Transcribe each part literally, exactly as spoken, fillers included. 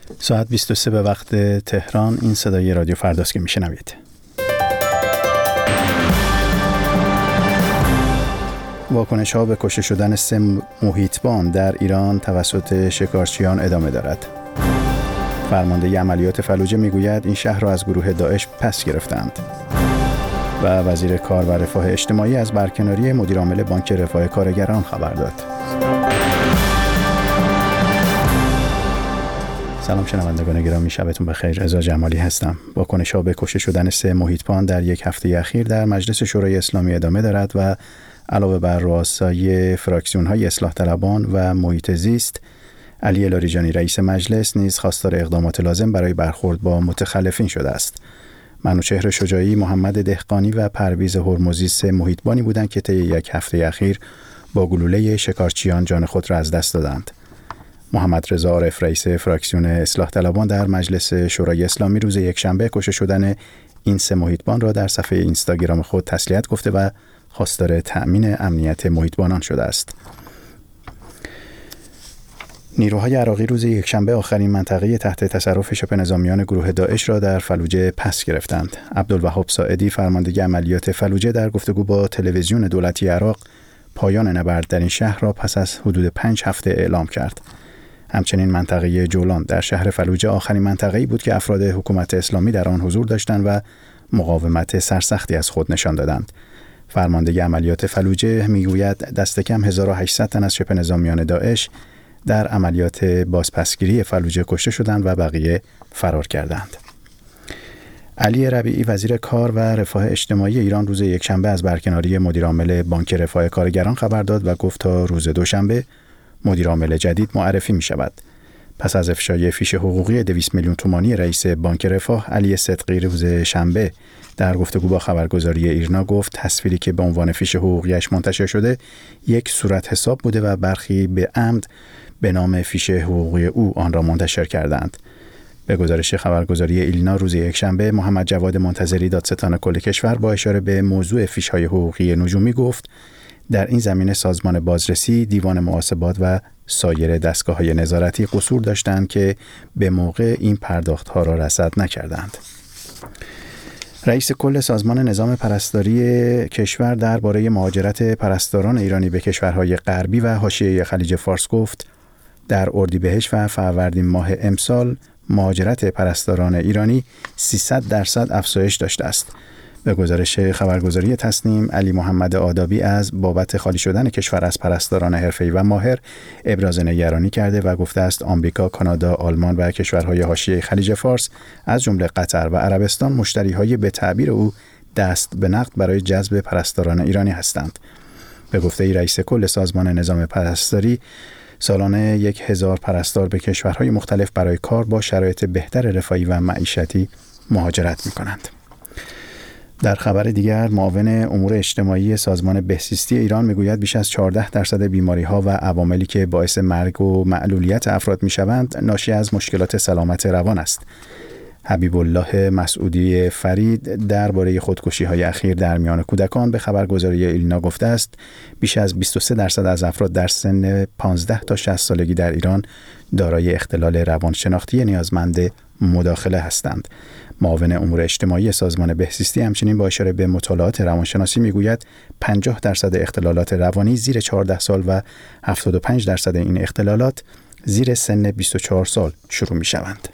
ساعت بیست و سه به وقت تهران. این صدای رادیو فرداست که میشنوید. واکنش ها به کشته شدن سه محیطبان در ایران توسط شکارچیان ادامه دارد. فرمانده عملیات فلوجه میگوید این شهر را از گروه داعش پس گرفتند. و وزیر کار و رفاه اجتماعی از برکناری مدیر عامل بانک رفاه کارگران خبر داد. سلام شنوندگان گرامی، شبتون بخیر. رضا جمالی هستم. واکنش‌ها به کشته شدن سه محیطبان در یک هفته اخیر در مجلس شورای اسلامی ادامه دارد و علاوه بر رؤسای فراکسیون‌های اصلاح طلبان و محیط زیست، علی لاریجانی رئیس مجلس نیز خواستار اقدامات لازم برای برخورد با متخلفین شده است. منوچهر شجاعی، محمد دهقانی و پرویز هرمزی سه محیطبانی بودند که طی یک هفته اخیر با گلوله شکارچیان جان خود را از دست دادند. محمد رضا عارف رئیس فراکسیون اصلاح طلبان در مجلس شورای اسلامی روز یکشنبه کشته شدن این سه محیطبان را در صفحه اینستاگرام خود تسلیت گفته و خواستار تأمین امنیت محیطبانان شده است. نیروهای عراقی روز یکشنبه آخرین منطقه تحت تصرف شبه نظامیان گروه داعش را در فلوجه پس گرفتند. عبدالوهاب ساعدی، فرمانده عملیات فلوجه، در گفتگو با تلویزیون دولتی عراق پایان نبرد در این شهر را پس از حدود پنج هفته اعلام کرد. همچنین منطقه جولان در شهر فلوجه آخرین منطقه‌ای بود که افراد حکومت اسلامی در آن حضور داشتند و مقاومت سرسختی از خود نشان دادند. فرمانده عملیات فلوجه میگوید دست کم هزار و هشتصد تن از شبه نظامیان داعش در عملیات بازپسگیری فلوجه کشته شدند و بقیه فرار کردند. علی ربیعی وزیر کار و رفاه اجتماعی ایران روز یکشنبه از برکناری مدیر عامل بانک رفاه کارگران خبر داد و گفت تا روز دوشنبه مدیر عامل جدید معرفی می شود. پس از افشای فیش حقوقی دویست میلیون تومانی رئیس بانک رفاه، علی صدقی روز شنبه در گفتگو با خبرگزاری ایرنا گفت تصویری که به عنوان فیش حقوقیش منتشر شده یک صورت حساب بوده و برخی به عمد به نام فیش حقوقی او آن را منتشر کردند. به گزارش خبرگزاری ایلنا روز یکشنبه، محمد جواد منتظری دادستان کل کشور با اشاره به موضوع فیش‌های حقوقی نجومی گفت در این زمینه سازمان بازرسی، دیوان محاسبات و سایر دستگاه‌های نظارتی قصور داشتند که به موقع این پرداخت‌ها را رصد نکردند. رئیس کل سازمان نظام پرستاری کشور درباره مهاجرت پرستاران ایرانی به کشورهای غربی و حاشیه خلیج فارس گفت در اردیبهشت و فروردین ماه امسال مهاجرت پرستاران ایرانی سیصد درصد افزایش داشته است. به گزارش خبرگزاری تصنیم، علی محمد آدابی از بابت خالی شدن کشور از پرستاران حرفه‌ای و ماهر ابراز نگرانی کرده و گفته است آمریکا، کانادا، آلمان و کشورهای حاشیه خلیج فارس از جمله قطر و عربستان مشتری‌های به تعبیر او دست به نقد برای جذب پرستاران ایرانی هستند. به گفته رئیس کل سازمان نظام پرستاری، سالانه یک هزار پرستار به کشورهای مختلف برای کار با شرایط بهتر رفاهی و معیشتی مهاجرت می‌کنند. در خبر دیگر، معاون امور اجتماعی سازمان بهزیستی ایران میگوید بیش از چهارده درصد بیماری‌ها و عواملی که باعث مرگ و معلولیت افراد میشوند ناشی از مشکلات سلامت روان است. حبیب الله مسعودی فرید درباره خودکشی‌های اخیر در میان کودکان به خبرگزاری ایلنا گفته است بیش از بیست و سه درصد از افراد در سن پانزده تا شصت سالگی در ایران دارای اختلال روانشناختی نیازمند مداخله هستند. معاون امور اجتماعی سازمان بهزیستی همچنین با اشاره به مطالعات روانشناسی میگوید پنجاه درصد اختلالات روانی زیر چهارده سال و هفتاد و پنج درصد این اختلالات زیر سن بیست و چهار سال شروع می‌شوند.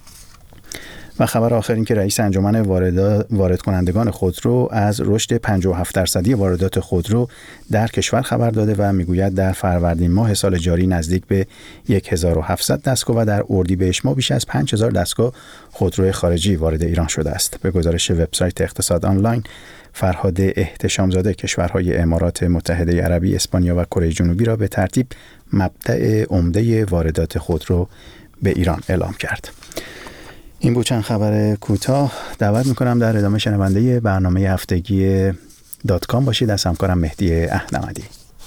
و خبر آخر این که رئیس انجمن وارد کنندگان خودرو از رشد پنجاه و هفت درصدی واردات خودرو در کشور خبر داده و میگوید در فروردین ماه سال جاری نزدیک به هزار و هفتصد دستگاه و در اردیبهشت ماه بیش از پنج هزار دستگاه خودرو خارجی وارد ایران شده است. به گزارش وبسایت اقتصاد آنلاین، فرهاد احتشامزاده کشورهای امارات متحده عربی، اسپانیا و کره جنوبی را به ترتیب مبدأ عمده واردات خودرو به ایران اعلام کرد. این بود چند خبر کوتاه. دعوت میکنم در ادامه شنونده برنامه هفتگی دات کام باشید از همکارم مهدی احمدی.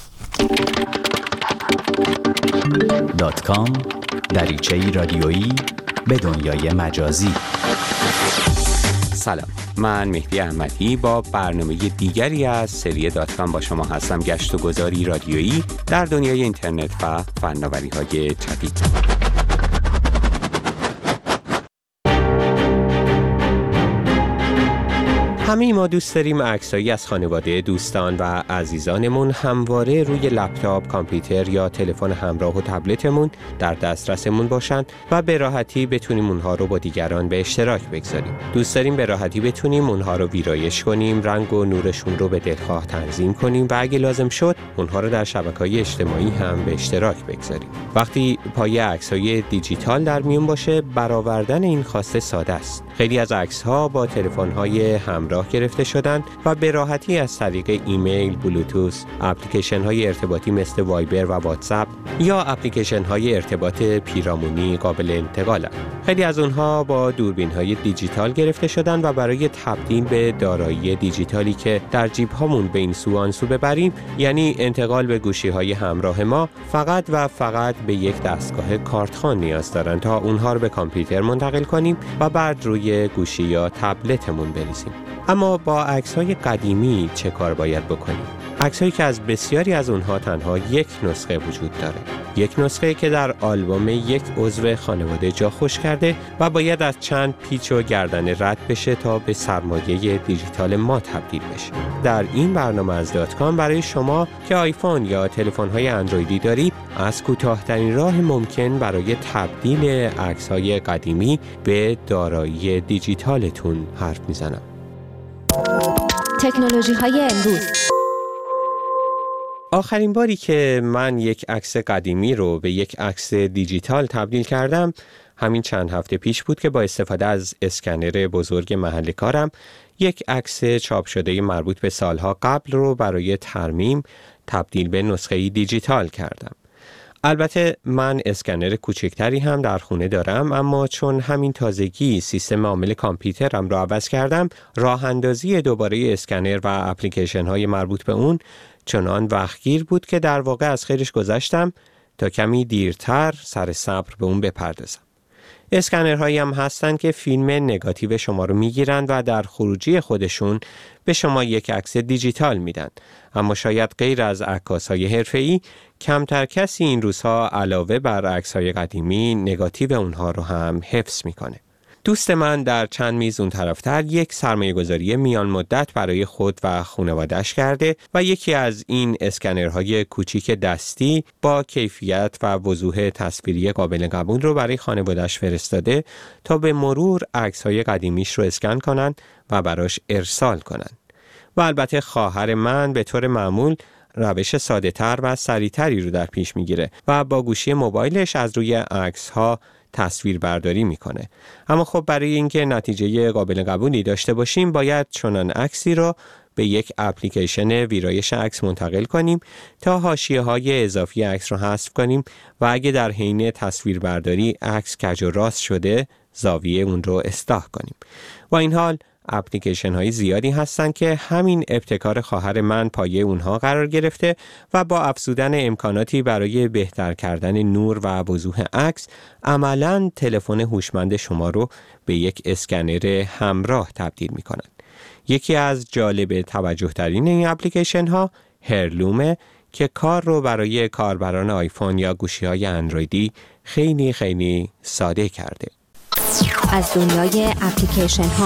دات کام، دریچه‌ای رادیویی به دنیای مجازی. سلام، من مهدی احمدی با برنامه دیگری از سری دات کام با شما هستم. گشت و گذاری رادیویی در دنیای اینترنت و فناوری‌های جدید. همه ما دوست داریم عکسایی از خانواده، دوستان و عزیزانمون همواره روی لپتاپ، کامپیوتر یا تلفن همراه و تبلتمون در دسترسمون باشن و به راحتی بتونیم اونها رو با دیگران به اشتراک بگذاریم. دوست داریم به راحتی بتونیم اونها رو ویرایش کنیم، رنگ و نورشون رو به دلخواه تنظیم کنیم و اگه لازم شد اونها رو در شبکه‌های اجتماعی هم به اشتراک بگذاریم. وقتی پایه عکسای دیجیتال در میون باشه، برآوردن این خواسته ساده است. خیلی از عکس‌ها با تلفن‌های همراه گرفته شدن و به راحتی از طریق ایمیل، بلوتوث، اپلیکیشن‌های ارتباطی مثل وایبر و واتساپ یا اپلیکیشن‌های ارتباط پیرامونی قابل انتقالند. خیلی از اونها با دوربین‌های دیجیتال گرفته شدن و برای تبدیل به دارایی دیجیتالی که در جیب‌هامون به این سو آن سو ببریم، یعنی انتقال به گوشی‌های همراه ما، فقط و فقط به یک دستگاه کارتخوان نیاز دارن تا اونها رو به کامپیوتر منتقل کنیم و بعد روی گوشی یا تبلتمون بریزیم. اما با عکس‌های قدیمی چه کار باید بکنیم؟ عکس‌هایی که از بسیاری از اونها تنها یک نسخه وجود داره. یک نسخه که در آلبوم یک عضو خانواده جا خوش کرده و باید از چند پیچ و گردن رد بشه تا به سرمایه دیجیتال ما تبدیل بشه. در این برنامه از دات کام برای شما که آیفون یا تلفن‌های اندرویدی دارید، از کوتاه‌ترین راه ممکن برای تبدیل عکس‌های قدیمی به دارایی دیجیتالتون حرف میزنم. تکنولوژی‌های امروز. آخرین باری که من یک عکس قدیمی رو به یک عکس دیجیتال تبدیل کردم همین چند هفته پیش بود که با استفاده از اسکنر بزرگ محل کارم یک عکس چاپ شده مربوط به سالها قبل رو برای ترمیم تبدیل به نسخه دیجیتال کردم. البته من اسکنر کوچکتری هم در خونه دارم، اما چون همین تازگی سیستم عامل کامپیوترم رو عوض کردم، راه اندازی دوباره اسکنر و اپلیکیشن های مربوط به اون چنان وقتگیر بود که در واقع از خیرش گذشتم تا کمی دیرتر سر صبر به اون بپردازم. اسکنرهایی هم هستن که فیلم نگاتیو شما رو میگیرن و در خروجی خودشون به شما یک عکس دیجیتال میدن، اما شاید غیر از عکاسای حرفه‌ای کمتر کسی این روزها علاوه بر عکس‌های قدیمی نگاتیو اونها رو هم حفظ میکنه. دوست من در چند میز اون طرفتر یک سرمایه گذاری میان مدت برای خود و خانواده‌اش کرده و یکی از این اسکنرهای کوچیک دستی با کیفیت و وضوح تصویری قابل قبول رو برای خانواده‌اش فرستاده تا به مرور عکس‌های قدیمیش رو اسکن کنن و براش ارسال کنن. و البته خواهر من به طور معمول روش ساده تر و سریعتری رو در پیش میگیره و با گوشی موبایلش از روی عکس‌ها تصویر برداری میکنه. اما خب برای اینکه نتیجه قابل قبولی داشته باشیم باید چنان عکسی رو به یک اپلیکیشن ویرایش عکس منتقل کنیم تا حاشیه‌های اضافی عکس رو حذف کنیم و اگه در حین تصویر برداری عکس کج و راست شده زاویه اون رو اصلاح کنیم. و این حال اپلیکیشن های زیادی هستن که همین ابتکار خواهر من پایه اونها قرار گرفته و با افزودن امکاناتی برای بهتر کردن نور و وضوح عکس عملاً تلفن هوشمند شما رو به یک اسکنر همراه تبدیل میکنن. یکی از جالب توجه ترین این اپلیکیشن ها هرلومه که کار رو برای کاربران آیفون یا گوشی های اندرویدی خیلی خیلی ساده کرده. از دنیای اپلیکیشن ها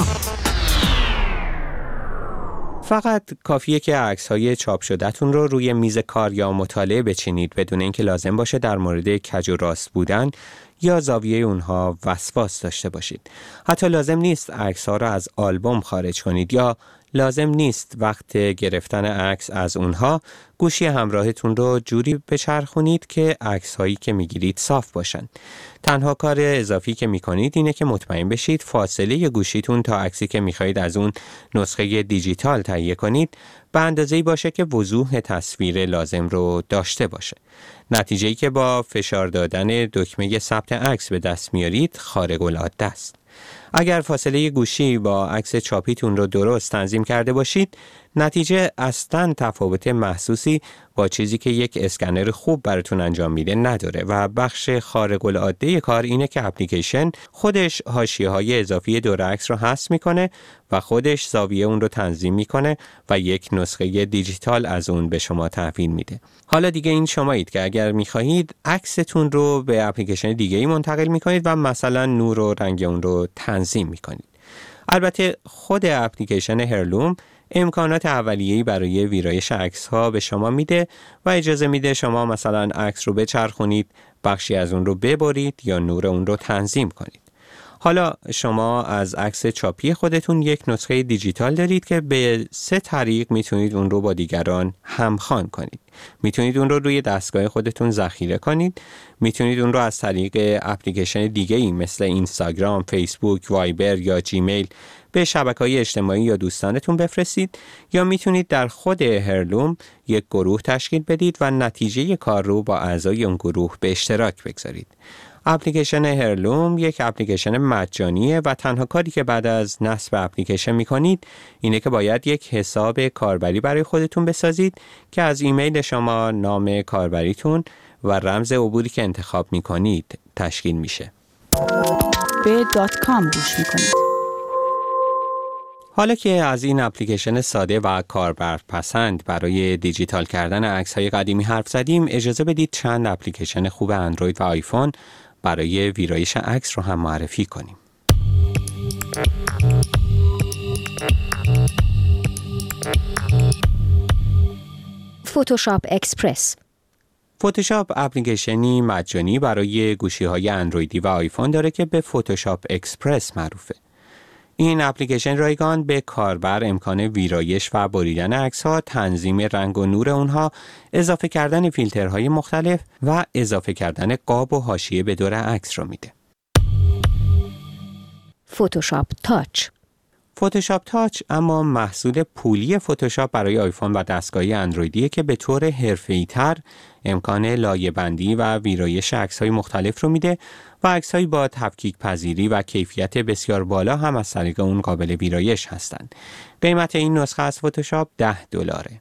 فقط کافیه که عکس‌های چاپ شده‌تون رو روی میز کار یا مطالعه بچینید بدون اینکه لازم باشه در مورد کج و راست بودن یا زاویه اونها وسواس داشته باشید. حتی لازم نیست عکس‌ها رو از آلبوم خارج کنید یا لازم نیست وقت گرفتن عکس از اونها گوشی همراهتون رو جوری بچرخونید که عکس‌هایی که میگیرید صاف باشن. تنها کار اضافی که میکنید اینه که مطمئن بشید فاصله گوشیتون تا عکسی که میخواید از اون نسخه دیجیتال تهیه کنید به اندازه‌ای باشه که وضوح تصویر لازم رو داشته باشه. نتیجه‌ای که با فشار دادن دکمه ثبت عکس به دست میارید خارق العاده است. اگر فاصله گوشی با عکس چاپیتون رو درست تنظیم کرده باشید، نتیجه اصلاً تفاوت محسوسی با چیزی که یک اسکنر خوب براتون انجام میده نداره و بخش خارق العاده کار اینه که اپلیکیشن خودش حاشیه‌های اضافی دور عکس رو حذف میکنه و خودش زاویه اون رو تنظیم میکنه و یک نسخه دیجیتال از اون به شما تحویل میده. حالا دیگه این شمایید که اگر میخواهید عکستون رو به اپلیکیشن دیگه‌ای منتقل میکنید و مثلا نور و رنگ اون رو تنظیم میکنید. البته خود اپلیکیشن هرلوم امکانات اولیه‌ای برای ویرایش عکس‌ها به شما میده و اجازه میده شما مثلا عکس رو بچرخونید، بخشی از اون رو ببرید یا نور اون رو تنظیم کنید. حالا شما از عکس چاپی خودتون یک نسخه دیجیتال دارید که به سه طریق میتونید اون رو با دیگران همخوان کنید. میتونید اون رو روی دستگاه خودتون ذخیره کنید، میتونید اون رو از طریق اپلیکیشن دیگه‌ای مثل اینستاگرام، فیسبوک، وایبر یا جیمیل به شبکه‌های اجتماعی یا دوستانتون بفرستید، یا میتونید در خود هرلوم یک گروه تشکیل بدید و نتیجه کار رو با اعضای اون گروه به اشتراک بگذارید. اپلیکیشن هرلوم یک اپلیکیشن مجانیه و تنها کاری که بعد از نصب اپلیکیشن میکنید اینه که باید یک حساب کاربری برای خودتون بسازید که از ایمیل شما، نام کاربریتون و رمز عبوری که انتخاب میکنید تشکیل میشه. به دات کام گوش میکنید. حالا که از این اپلیکیشن ساده و کاربرپسند برای دیجیتال کردن عکس‌های قدیمی حرف زدیم، اجازه بدید چند اپلیکیشن خوب اندروید و آیفون برای ویرایش عکس رو هم معرفی کنیم. فتوشاپ اکسپرس. فتوشاپ اپلیکیشنی مجانی برای گوشی‌های اندرویدی و آیفون داره که به فتوشاپ اکسپرس معروفه. این اپلیکیشن رایگان به کاربر امکان ویرایش و بریدن عکس‌ها، تنظیم رنگ و نور اونها، اضافه کردن فیلترهای مختلف و اضافه کردن قاب و حاشیه به دور عکس رو میده. فتوشاپ تاچ. فتوشاپ تاچ اما محصول پولی فتوشاپ برای آیفون و دستگاهی اندرویدیه که به طور حرفه‌ای‌تر امکان لایه‌بندی و ویرایش عکس‌های مختلف رو میده و عکس‌های با تفکیک پذیری و کیفیت بسیار بالا هم از طریق اون قابل ویرایش هستند. قیمت این نسخه از فتوشاپ ده دلاره.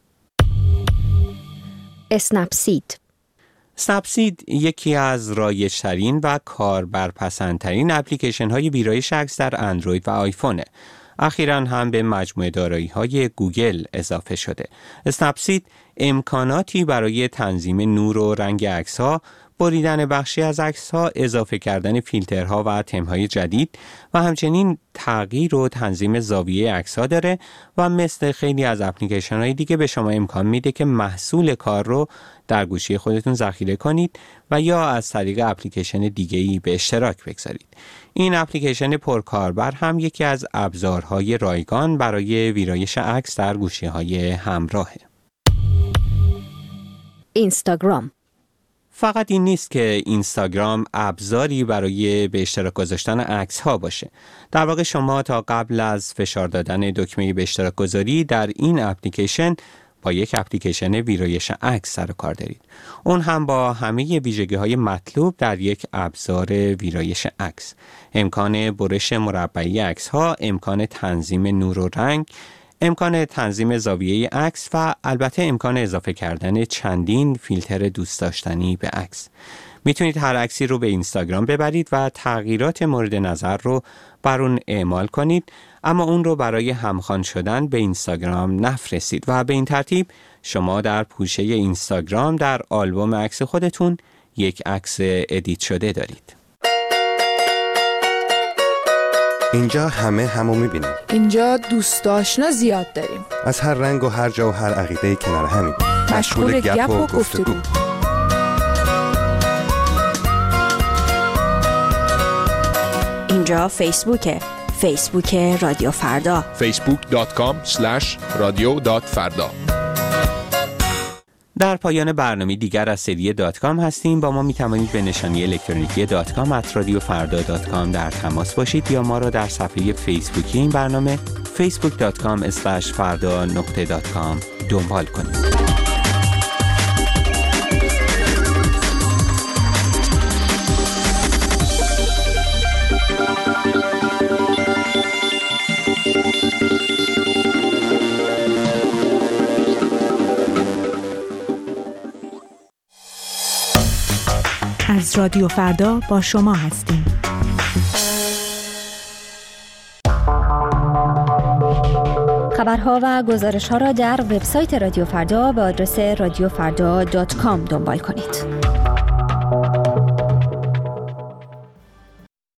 اسنپسید. اسنپسید یکی از رایج‌ترین و کاربرپسندترین اپلیکیشن‌های ویرایش عکس در اندروید و آیفونه. اخیراً هم به مجموعه دارایی‌های گوگل اضافه شده. اسنپسید امکاناتی برای تنظیم نور و رنگ عکس‌ها، بریدن بخشی از عکس‌ها، اضافه کردن فیلترها و تم‌های جدید و همچنین تغییر و تنظیم زاویه عکس‌ها داره و مثل خیلی از اپلیکیشن‌های دیگه به شما امکان میده که محصول کار رو در گوشی خودتون ذخیره کنید و یا از طریق اپلیکیشن دیگه‌ای به اشتراک بگذارید. این اپلیکیشن پرکاربر هم یکی از ابزارهای رایگان برای ویرایش عکس در گوشی‌های همراهه. اینستاگرام. فقط این نیست که اینستاگرام ابزاری برای به اشتراک گذاشتن عکس‌ها باشه. در واقع شما تا قبل از فشار دادن دکمه به اشتراک گذاری در این اپلیکیشن با یک اپلیکیشن ویرایش عکس سر و کار دارید. اون هم با همه ویژگی‌های مطلوب در یک ابزار ویرایش عکس. امکان برش مربعی عکس‌ها، امکان تنظیم نور و رنگ، امکان تنظیم زاویه عکس و البته امکان اضافه کردن چندین فیلتر دوست داشتنی به عکس. میتونید هر عکسی رو به اینستاگرام ببرید و تغییرات مورد نظر رو بر اون اعمال کنید، اما اون رو برای همخوان شدن به اینستاگرام نفرستید و به این ترتیب شما در پوشه اینستاگرام در آلبوم عکس خودتون یک عکس ادیت شده دارید. اینجا همه همو میبینیم. اینجا دوست آشنا زیاد داریم. از هر رنگ و هر جا و هر عقیده کنار همیم. مشغول گپ و گفتگو. اینجا فیسبوکه. فیسبوک رادیو فردا. فیسبوک دات کام اسلش رادیو دات فردا. در پایان برنامه دیگر از سری دات کام هستیم. با ما می توانید به نشانی الکترونیکی دات کام ات رادیو فردا دات کام در تماس باشید یا ما را در صفحه فیسبوکی این برنامه فیسبوک دات کام اسلش فردا نقطه دات کام دنبال کنید. از رادیو فردا با شما هستیم. خبرها و گزارش‌ها را در وبسایت رادیو فردا به آدرس رادیو فردا دات کام دنبال کنید.